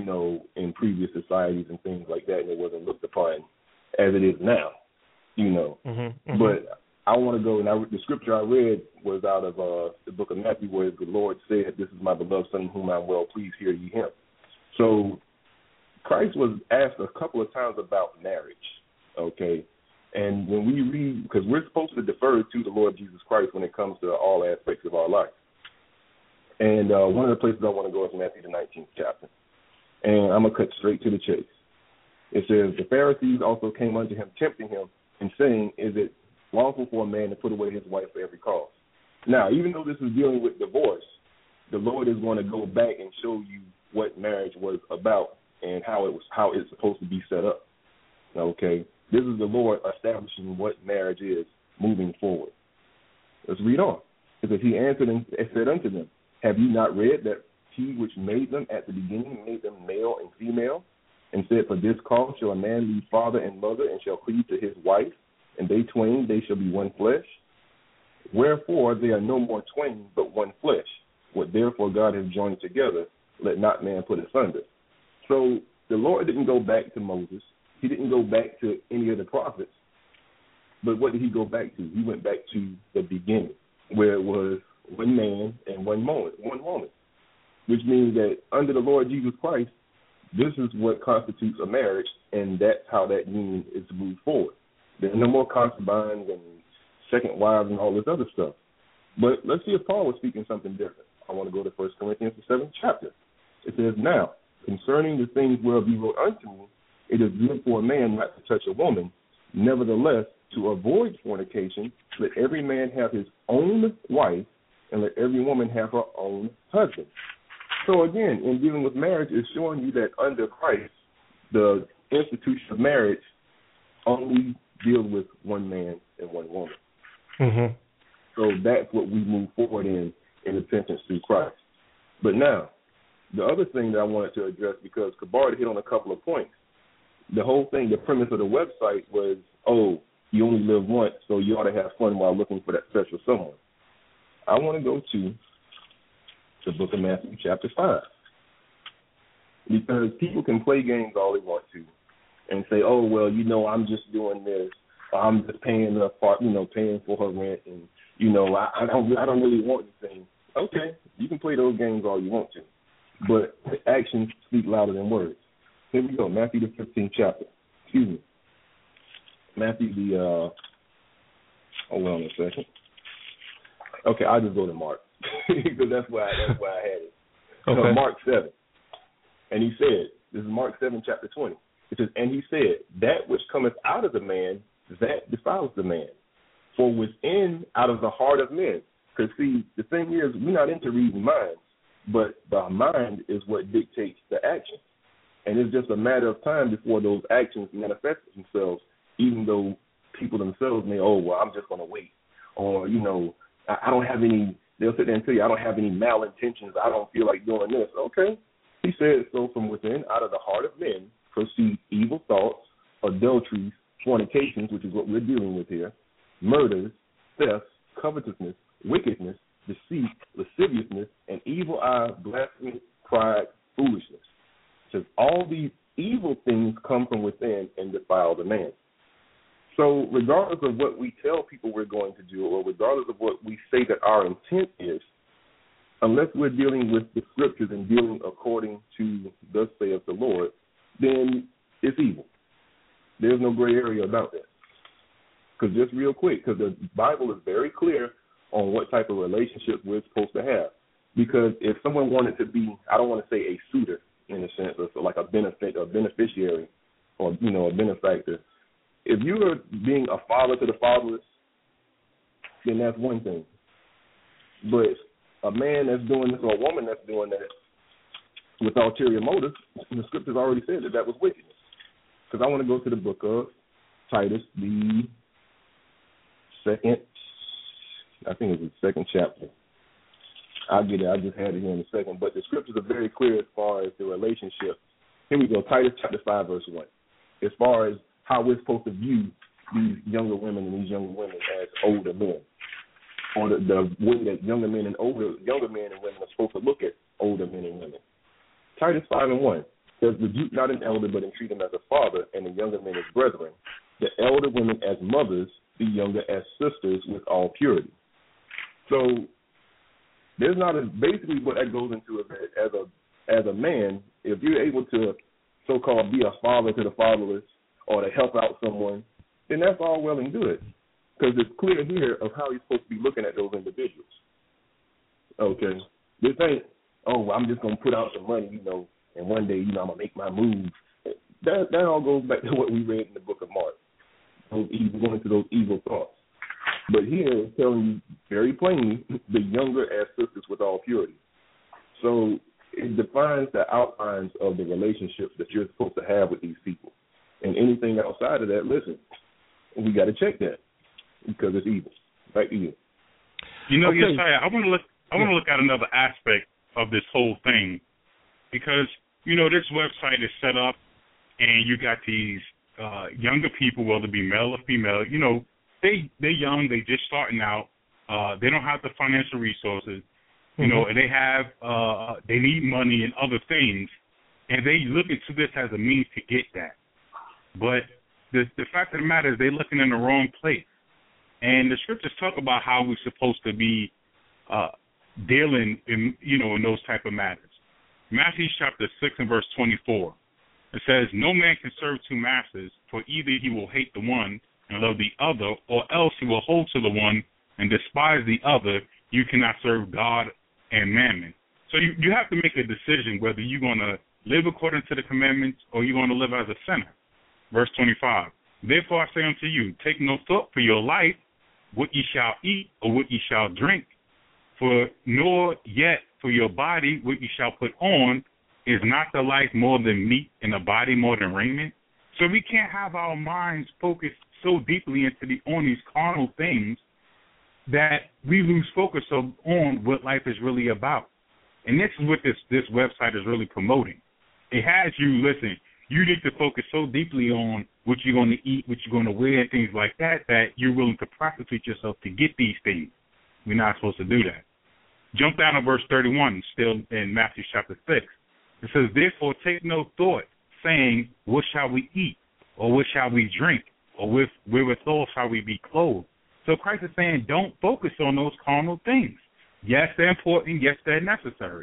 Speaker 6: in previous societies and things like that, and it wasn't looked upon as it is now,
Speaker 2: Mm-hmm, mm-hmm.
Speaker 6: But I want to go, and the scripture I read was out of the book of Matthew, where the Lord said, "This is my beloved Son, in whom I'm well pleased, hear ye him." So Christ was asked a couple of times about marriage, okay? And when we read, because we're supposed to defer to the Lord Jesus Christ when it comes to all aspects of our life. And one of the places I want to go is Matthew the 19th chapter. And I'm going to cut straight to the chase. It says, "The Pharisees also came unto him, tempting him, and saying, Is it lawful for a man to put away his wife for every cause?" Now, even though this is dealing with divorce, the Lord is going to go back and show you what marriage was about and how it's supposed to be set up. Okay? This is the Lord establishing what marriage is moving forward. Let's read on. It says, "He answered and said unto them, Have you not read that he which made them at the beginning made them male and female? And said, For this cause shall a man leave father and mother, and shall cleave to his wife, and they shall be one flesh. Wherefore they are no more twain, but one flesh. What therefore God has joined together, let not man put asunder." So the Lord didn't go back to Moses. He didn't go back to any of the prophets. But what did he go back to? He went back to the beginning, where it was one man and one woman, which means that under the Lord Jesus Christ, this is what constitutes a marriage, and that's how that union is to move forward. There are no more concubines and second wives and all this other stuff. But let's see if Paul was speaking something different. I want to go to 1 Corinthians, the 7th chapter. It says, "Now, concerning the things whereof you wrote unto me, it is good for a man not to touch a woman. Nevertheless, to avoid fornication, let every man have his own wife, and let every woman have her own husband." So again, in dealing with marriage, it's showing you that under Christ, the institution of marriage only deals with one man and one woman.
Speaker 2: Mm-hmm.
Speaker 6: So that's what we move forward in repentance through Christ. But now, the other thing that I wanted to address, because Kabar hit on a couple of points. The whole thing, the premise of the website was, you only live once, so you ought to have fun while looking for that special someone. I want to go to the book of Matthew, chapter 5. Because people can play games all they want to and say, I'm just doing this. I'm just paying paying for her rent, and, I don't really want anything. Okay, you can play those games all you want to. but the actions speak louder than words. Here we go, Matthew the 15th chapter. Excuse me. Matthew the, hold on a second. Okay, I'll just go to Mark, because that's why I had it. Okay. Mark 7. And he said, this is Mark 7, chapter 20. It says, and he said, that which cometh out of the man, that defiles the man. For within, out of the heart of men. Because, see, the thing is, we're not into reading minds, but the mind is what dictates the action. And it's just a matter of time before those actions manifest themselves, even though people themselves may, well, I'm just going to wait. Or, I don't have any, they'll sit there and tell you, I don't have any malintentions. I don't feel like doing this. Okay. He said, so from within, out of the heart of men, proceed evil thoughts, adulteries, fornications, which is what we're dealing with here, murders, thefts, covetousness, wickedness, deceit, lasciviousness, and evil eye, blasphemy, pride, foolishness. It says all these evil things come from within and defile the man. So regardless of what we tell people we're going to do, or regardless of what we say that our intent is, unless we're dealing with the scriptures and dealing according to thus saith the Lord, then it's evil. There's no gray area about that. Because just real quick, because the Bible is very clear on what type of relationship we're supposed to have. Because if someone wanted to be, I don't want to say a suitor in a sense, or like a beneficiary, or a benefactor. If you are being a father to the fatherless, then that's one thing. But a man that's doing this or a woman that's doing that with ulterior motives, the scriptures already said that was wickedness. Because I want to go to the book of Titus, the second, I think it's the second chapter. I'll get it. I just had it here in a second. But the scriptures are very clear as far as the relationship. Here we go, Titus chapter 5, verse 1. As far as how we're supposed to view these younger women and these younger women as older men. Or the way that younger men and women are supposed to look at older men and women. Titus 5 and 1 says, rebuke not an elder, but entreat him as a father, and the younger men as brethren, the elder women as mothers, the younger as sisters with all purity. So there's not basically what that goes into as a man, if you're able to so-called be a father to the fatherless or to help out someone, then that's all well and good. Because it's clear here of how you're supposed to be looking at those individuals. Okay. This ain't, I'm just going to put out some money, and one day, I'm going to make my move. That all goes back to what we read in the book of Mark. Going into those evil thoughts. But here it's telling you very plainly, the younger as sisters with all purity. So it defines the outlines of the relationships that you're supposed to have with these people. And anything outside of that, listen, we got to check that because it's evil. Back to you.
Speaker 5: Josiah, I want to look at another aspect of this whole thing because, this website is set up and you got these younger people, whether it be male or female, they're young, they just starting out, they don't have the financial resources, and they have, they need money and other things, and they look into this as a means to get that. But the fact of the matter is they're looking in the wrong place. And the scriptures talk about how we're supposed to be dealing in, in those type of matters. Matthew chapter 6 and verse 24. It says, no man can serve two masters, for either he will hate the one and love the other, or else he will hold to the one and despise the other. You cannot serve God and mammon. So you have to make a decision whether you're going to live according to the commandments or you're going to live as a sinner. Verse 25. Therefore I say unto you, take no thought for your life, what ye shall eat or what ye shall drink, for nor yet for your body what ye shall put on. Is not the life more than meat and the body more than raiment? So we can't have our minds focused so deeply on these carnal things that we lose focus on what life is really about. And this is what this website is really promoting. It has you, listen, you need to focus so deeply on what you're going to eat, what you're going to wear, and things like that you're willing to prostitute yourself to get these things. We're not supposed to do that. Jump down to verse 31, still in Matthew chapter 6. It says, therefore take no thought, saying, what shall we eat, or what shall we drink, or wherewithal shall we be clothed? So Christ is saying, don't focus on those carnal things. Yes, they're important. Yes, they're necessary.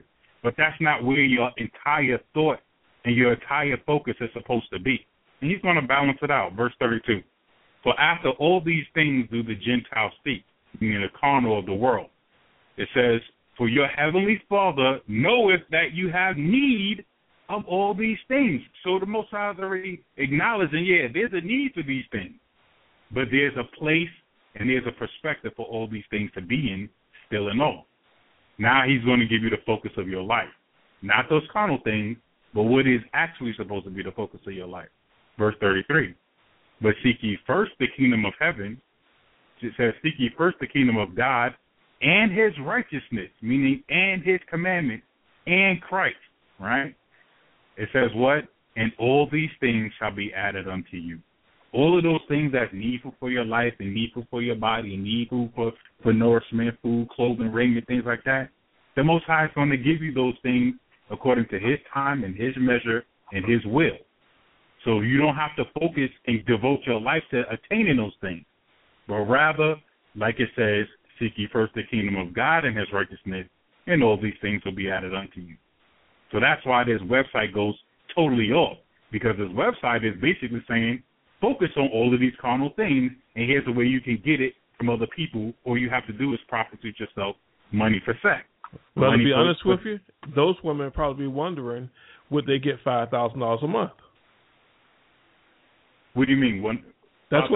Speaker 5: but that's not where your entire thought and your entire focus is supposed to be. And he's going to balance it out. Verse 32. For after all these things do the Gentiles seek, meaning the carnal of the world. It says, for your heavenly Father knoweth that you have need of all these things. So the Most High is already acknowledging, yeah, there's a need for these things. But there's a place and there's a perspective for all these things to be in, still and all. Now he's going to give you the focus of your life. Not those carnal things, but what is actually supposed to be the focus of your life. Verse 33. But seek ye first the kingdom of heaven. It says, seek ye first the kingdom of God and his righteousness, meaning and his commandments and Christ, right? It says what? And all these things shall be added unto you. All of those things that's needful for your life and needful for your body and needful for nourishment, food, clothing, raiment, things like that, the Most High is going to give you those things according to his time and his measure and his will. So you don't have to focus and devote your life to attaining those things, but rather, like it says, seek ye first the kingdom of God and his righteousness, and all these things will be added unto you. So that's why this website goes totally off, because this website is basically saying, focus on all of these carnal things, and here's the way you can get it from other people. All you have to do is prostitute yourself money for sex.
Speaker 2: Well, to be honest with you, those women probably be wondering, would they get $5,000 a month?
Speaker 5: What do you mean?
Speaker 2: That's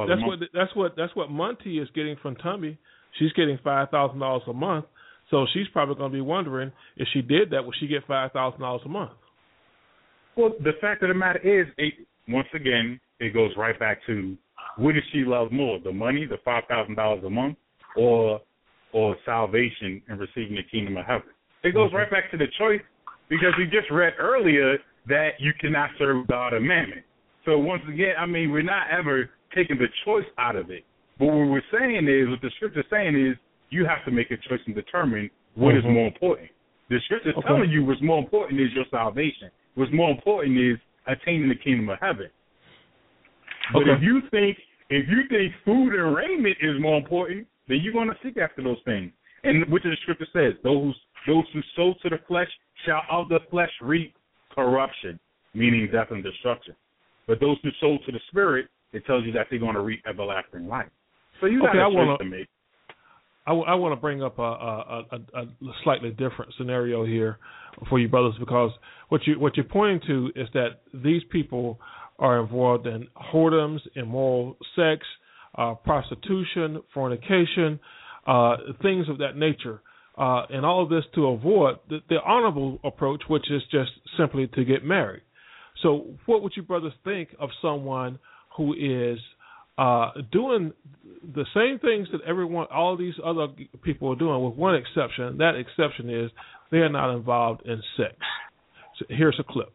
Speaker 2: what Monty is getting from Tumby. She's getting $5,000 a month, so she's probably going to be wondering, if she did that, would she get $5,000 a month?
Speaker 5: Well, the fact of the matter is, once again, it goes right back to, what does she love more, the money, the $5,000 a month, or salvation and receiving the kingdom of heaven? It goes right back to the choice, because we just read earlier that you cannot serve God or mammon. So once again, I mean, we're not ever taking the choice out of it. But what we're saying is, what the scripture is saying is, you have to make a choice and determine what is more important. The scripture is telling you what's more important is your salvation. What's more important is attaining the kingdom of heaven. But if you think food and raiment is more important, then you're going to seek after those things. And which the scripture says, those who sow to the flesh shall of the flesh reap corruption, meaning death and destruction. But those who sow to the Spirit, it tells you that they're going to reap everlasting life. So you got a choice to make.
Speaker 2: I want to bring up a slightly different scenario here for you brothers, because what you're pointing to is that these people are involved in whoredoms, immoral sex, prostitution, fornication, things of that nature, and all of this to avoid the honorable approach, which is just simply to get married. So what would you brothers think of someone who is doing the same things that all these other people are doing, with one exception? That exception is they are not involved in sex. So here's a clip.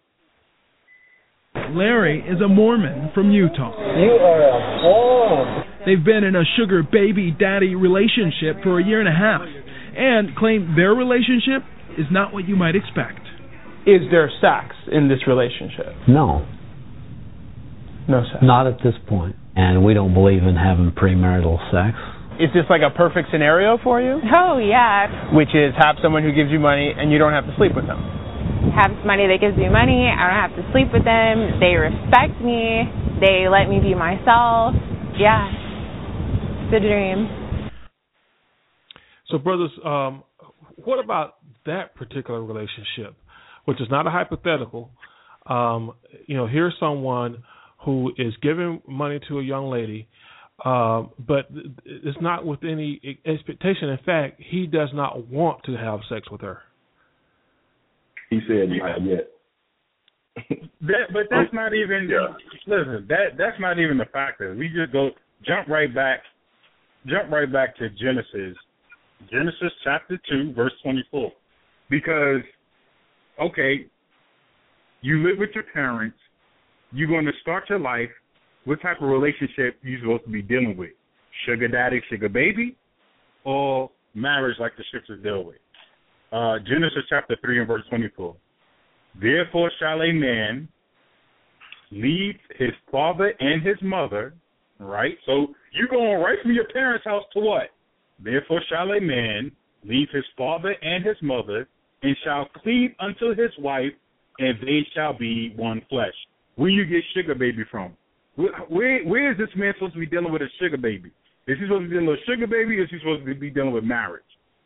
Speaker 1: Larry is a Mormon from Utah.
Speaker 11: You are a ball.
Speaker 1: They've been in a sugar baby daddy relationship for 1.5 years and claim their relationship is not what you might expect.
Speaker 9: Is there sex in this relationship?
Speaker 12: No.
Speaker 9: No sex.
Speaker 12: Not at this point. And we don't believe in having premarital sex.
Speaker 9: Is this like a perfect scenario for you?
Speaker 8: Oh, yeah.
Speaker 9: Which is have someone who gives you money and you don't have to sleep with them.
Speaker 8: Have somebody that gives me money, I don't have to sleep with them, they respect me, they let me be myself. Yeah, it's a dream.
Speaker 2: So, brothers, what about that particular relationship, which is not a hypothetical? Here's someone who is giving money to a young lady, but it's not with any expectation. In fact, he does not want to have sex with her.
Speaker 6: He said not yet.
Speaker 5: But that's not even. Listen, that's not even the factor. We just jump right back to Genesis chapter 2, verse 24. Because, okay, you live with your parents. You're going to start your life. What type of relationship are you supposed to be dealing with? Sugar daddy, sugar baby, or marriage like the scriptures deal with? Genesis chapter 3 and verse 24. Therefore shall a man leave his father and his mother, right? So you're going right from your parents' house to what? Therefore shall a man leave his father and his mother and shall cleave unto his wife, and they shall be one flesh. Where you get sugar baby from? Where is this man supposed to be dealing with a sugar baby? Is he supposed to be dealing with a sugar baby, or is he supposed to be dealing with marriage?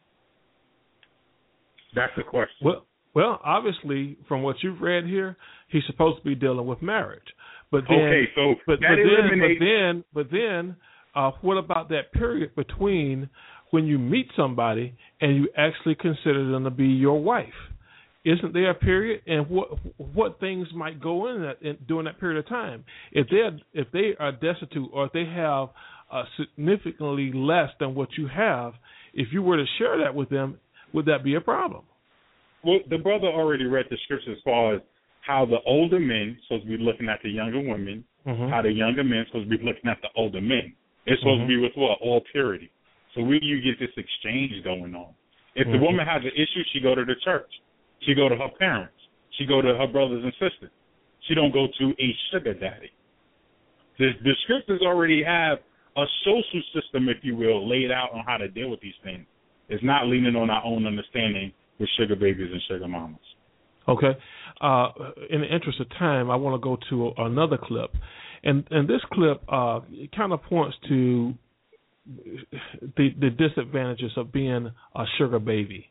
Speaker 5: That's the question.
Speaker 2: Well, obviously, from what you've read here, he's supposed to be dealing with marriage. But then, but then, what about that period between when you meet somebody and you actually consider them to be your wife? Isn't there a period, and what things might go during that period of time? If they are destitute, or if they have significantly less than what you have, if you were to share that with them, would that be a problem?
Speaker 5: Well, the brother already read the scripture as far as how the older men supposed to be looking at the younger women, how the younger men supposed to be looking at the older men. It's supposed to be with what? All purity. So where do you get this exchange going on? If the woman has an issue, she go to the church. She go to her parents. She go to her brothers and sisters. She don't go to a sugar daddy. The scriptures already have a social system, if you will, laid out on how to deal with these things. It's not leaning on our own understanding with sugar babies and sugar mamas.
Speaker 2: Okay. In the interest of time, I want to go to another clip. And this clip kind of points to the disadvantages of being a sugar baby.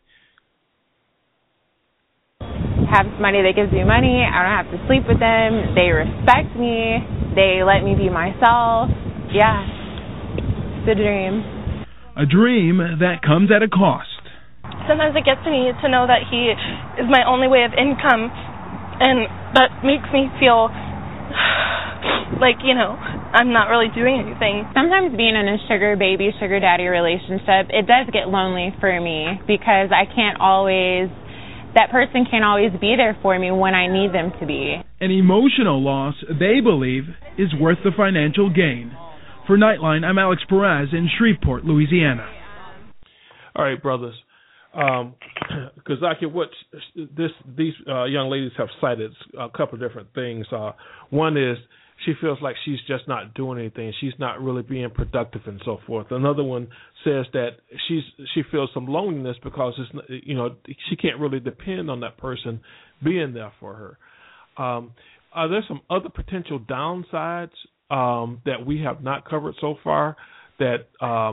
Speaker 13: Have somebody that gives me money. I don't have to sleep with them. They respect me. They let me be myself. Yeah. It's a dream.
Speaker 1: A dream that comes at a cost.
Speaker 8: Sometimes it gets to me to know that he is my only way of income, and that makes me feel like, I'm not really doing anything.
Speaker 13: Sometimes being in a sugar baby, sugar daddy relationship, it does get lonely for me because that person can't always be there for me when I need them to be.
Speaker 1: An emotional loss, they believe, is worth the financial gain. For Nightline, I'm Alex Perez in Shreveport, Louisiana.
Speaker 2: All right, brothers. Because what these young ladies have cited a couple of different things. One is she feels like she's just not doing anything. She's not really being productive and so forth. Another one says that she feels some loneliness because she can't really depend on that person being there for her. Are there some other potential downsides that we have not covered so far that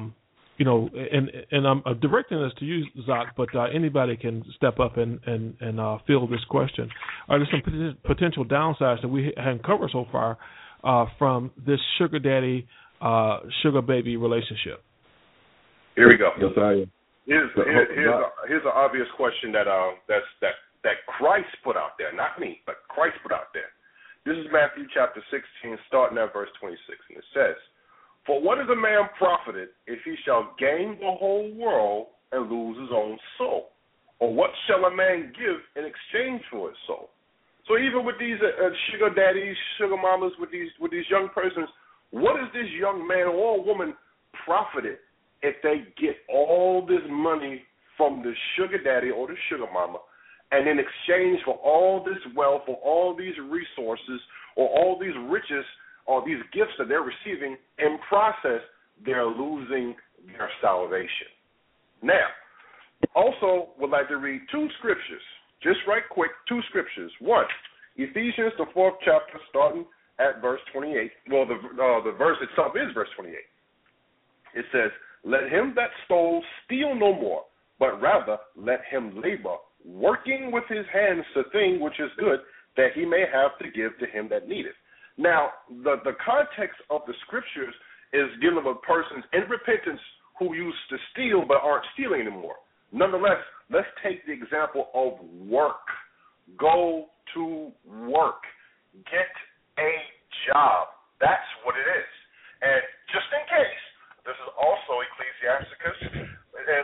Speaker 2: and I'm directing this to you, Zach, but anybody can step up and field this question. Are there some potential downsides that we haven't covered so far from this sugar daddy, sugar baby relationship?
Speaker 4: Here we go.
Speaker 6: Yes, I am.
Speaker 4: Here's an obvious question that Christ put out there, not me, but Christ put out there. This is Matthew chapter 16, starting at verse 26, and it says, "For what is a man profited if he shall gain the whole world and lose his own soul? Or what shall a man give in exchange for his soul?" So even with these sugar daddies, sugar mamas, with these young persons, what is this young man or woman profited if they get all this money from the sugar daddy or the sugar mama, and in exchange for all this wealth or all these resources or all these riches or these gifts that they're receiving, in process, they're losing their salvation? Now, also would like to read two scriptures, just right quick, two scriptures. One, Ephesians, the 4th chapter, starting at verse 28. Well, the verse itself is verse 28. It says, "Let him that stole steal no more, but rather let him labor, working with his hands the thing which is good, that he may have to give to him that needeth." Now, the context of the scriptures is dealing with persons in repentance who used to steal but aren't stealing anymore. Nonetheless, let's take the example of work. Go to work. Get a job. That's what it is. And just in case, this is also Ecclesiasticus in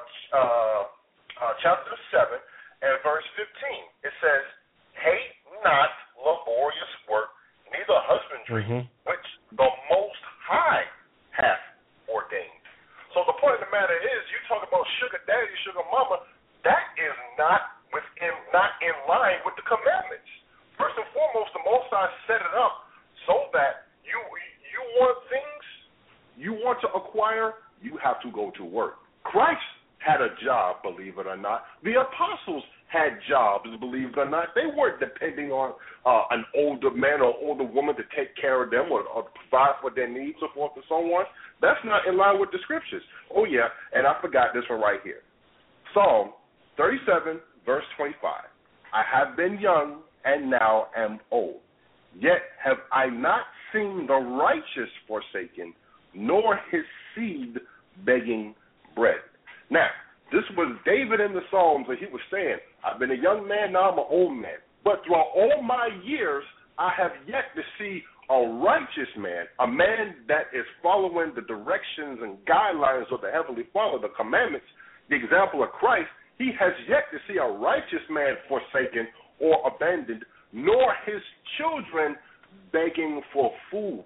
Speaker 4: chapter 7 and verse 15. It says, "Hate not laborious work, neither husbandry, which the Most High hath ordained." So the point of the matter is, you talk about sugar daddy, sugar mama, that is not in line with the commandments. First and foremost, the Most High set it up so that you want things, you want to acquire, you have to go to work. Christ had a job, believe it or not. The apostles had jobs, believe it or not. They weren't depending on an older man or older woman to take care of them or provide for their needs, so forth and so on. That's not in line with the scriptures. Oh, yeah, and I forgot this one right here. Psalm 37, verse 25. I have been young and now am old, yet have I not seen the righteous forsaken, nor his seed begging bread. Now, this was David in the Psalms, and he was saying, I've been a young man, now I'm an old man. But throughout all my years, I have yet to see a righteous man, a man that is following the directions and guidelines of the Heavenly Father, the commandments, the example of Christ. He has yet to see a righteous man forsaken or abandoned, nor his children begging for food.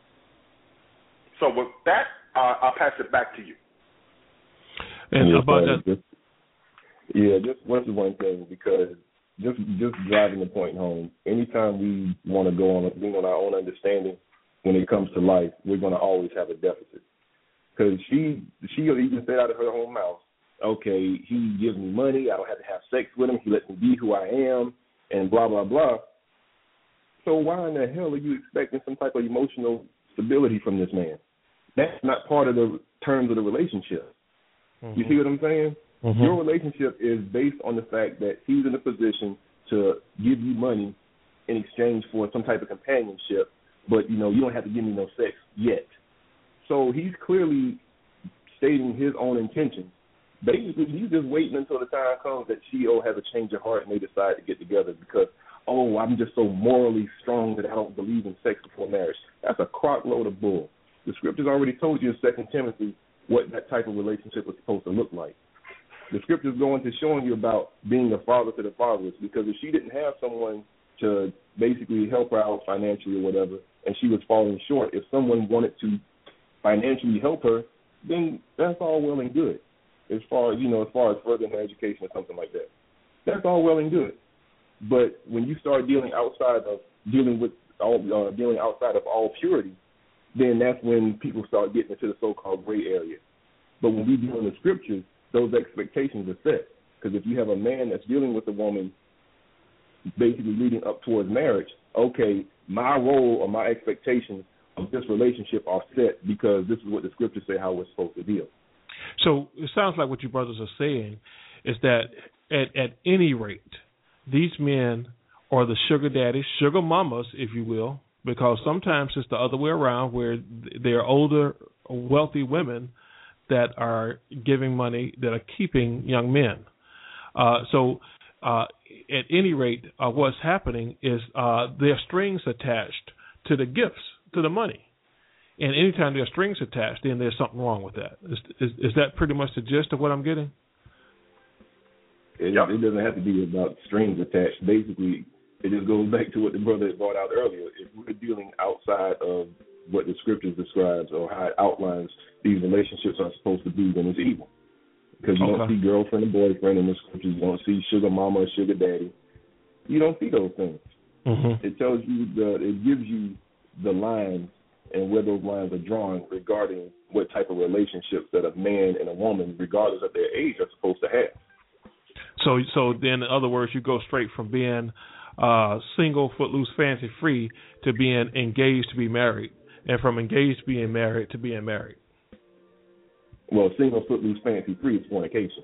Speaker 4: So with that, I'll pass it back to you.
Speaker 2: And about that,
Speaker 6: just one thing, because just driving the point home. Anytime we want to go on our own understanding when it comes to life, we're going to always have a deficit. Because she even said out of her own mouth, okay, he gives me money, I don't have to have sex with him, he lets me be who I am, and blah, blah, blah. So why in the hell are you expecting some type of emotional stability from this man? That's not part of the terms of the relationship. Mm-hmm. You see what I'm saying? Mm-hmm. Your relationship is based on the fact that he's in a position to give you money in exchange for some type of companionship, but, you don't have to give me no sex yet. So he's clearly stating his own intentions. Basically, he's just waiting until the time comes that she has a change of heart and they decide to get together because, I'm just so morally strong that I don't believe in sex before marriage. That's a crock load of bull. The scriptures already told you in 2 Timothy what that type of relationship was supposed to look like. The scriptures go into showing you about being a father to the fatherless, because if she didn't have someone to basically help her out financially or whatever, and she was falling short, if someone wanted to financially help her, then that's all well and good. As far as furthering her education or something like that, that's all well and good. But when you start dealing outside of all purity, then that's when people start getting into the so-called gray area. But when we deal in the scriptures, those expectations are set. Because if you have a man that's dealing with a woman basically leading up towards marriage, okay, my role or my expectations of this relationship are set because this is what the scriptures say how we're supposed to deal.
Speaker 2: So it sounds like what you brothers are saying is that at any rate, these men are the sugar daddies, sugar mamas, if you will, because sometimes it's the other way around where they're older, wealthy women that are giving money, that are keeping young men. So at any rate, what's happening is there are strings attached to the gifts, to the money. And anytime there are strings attached, then there's something wrong with that. Is that pretty much the gist of what I'm getting?
Speaker 6: It doesn't have to be about strings attached. Basically, it just goes back to what the brother had brought out earlier. If we're dealing outside of what the scriptures describes or how it outlines these relationships are supposed to be, then it's evil. Because you don't see girlfriend and boyfriend in the scriptures. You don't see sugar mama or sugar daddy. You don't see those things. Mm-hmm. It tells you it gives you the lines and where those lines are drawn regarding what type of relationships that a man and a woman, regardless of their age, are supposed to have.
Speaker 2: So then, in other words, you go straight from being single, footloose, fancy free to being engaged to be married, and from engaged to being married to being married.
Speaker 6: Well, single, footloose, fancy free is fornication.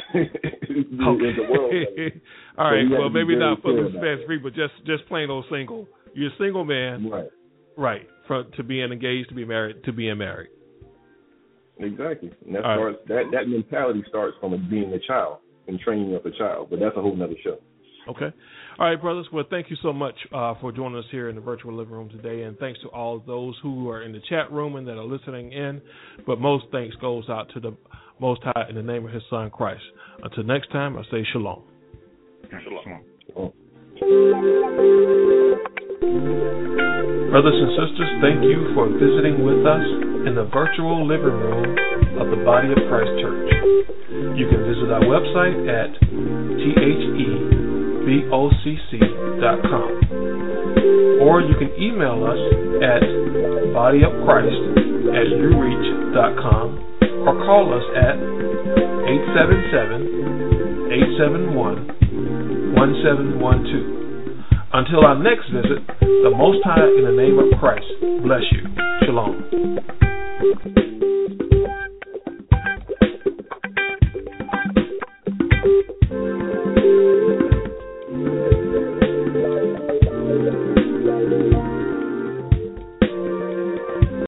Speaker 2: All right. Well, maybe not footloose, fancy free, but just plain old single. You're a single man, right? To being engaged to be married to being married.
Speaker 6: Exactly. And that mentality starts from being a child and training up a child, but that's a whole nother show.
Speaker 2: Okay. All right, brothers. Well, thank you so much for joining us here in the virtual living room today, and thanks to all of those who are in the chat room and that are listening in. But most thanks goes out to the Most High in the name of His Son Christ. Until next time, I say shalom.
Speaker 6: Shalom.
Speaker 2: Brothers and sisters, thank you for visiting with us in the virtual living room of the Body of Christ Church. You can visit our website at thebocc.com, or you can email us at bodyofchrist@ureach.com, or call us at 877-871 Until our next visit, the Most High in the name of Christ bless you. Shalom.